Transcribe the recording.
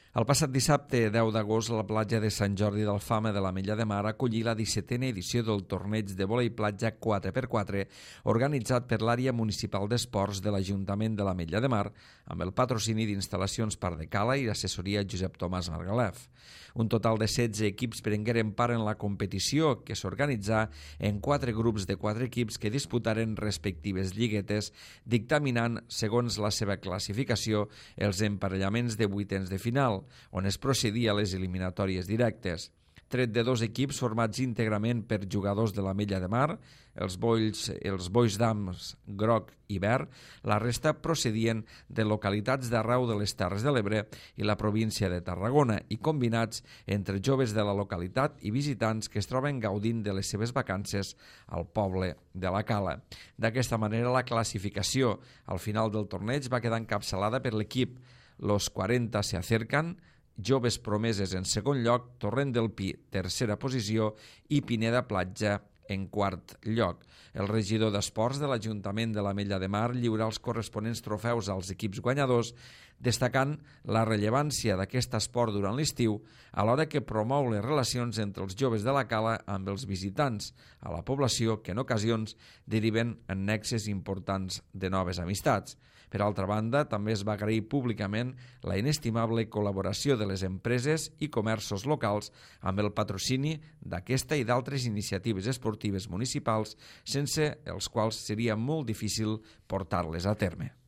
El passat dissabte, 10 d'agost, la platja de Sant Jordi d'Alfama de l'Ametlla de Mar acollí la 17a edició del torneig de vòlei platja 4x4 organitzat per l'àrea municipal d'esports de l'Ajuntament de l'Ametlla de Mar amb el patrocini d'instal·lacions Parc de Cala i assessoria Josep Tomàs Margalef. Un total de 16 equips prengueren part en la competició que s'organitzà en 4 grups de 4 equips que disputaren respectives lliguetes dictaminant, segons la seva classificació, els emparellaments de vuitens de final, on es procedia a les eliminatòries directes. Tret de 2 equips formats íntegrament per jugadors de l'Ametlla de Mar, els bois d'Ams groc i verd, la resta procedien de localitats d'arreu de les Terres de l'Ebre i la província de Tarragona i combinats entre joves de la localitat i visitants que es troben gaudint de les seves vacances al poble de la Cala. D'aquesta manera, la classificació al final del torneig va quedar encapçalada per l'equip Los 40 se acercan, Joves Promeses en segon lloc, Torrent del Pi, tercera posició i Pineda Platja en quart lloc. El regidor d'Esports de l'Ajuntament de l'Ametlla de Mar lliurà els corresponents trofeus als equips guanyadors, destacant la rellevància d'aquest esport durant l'estiu, alhora que promou les relacions entre els joves de la Cala amb els visitants a la població que en ocasions deriven en nexes importants de noves amistats. Per altra banda, també es va agrair públicament la inestimable col·laboració de les empreses i comerços locals amb el patrocini d'aquesta i d'altres iniciatives esportives municipals, sense els quals seria molt difícil portar-les a terme.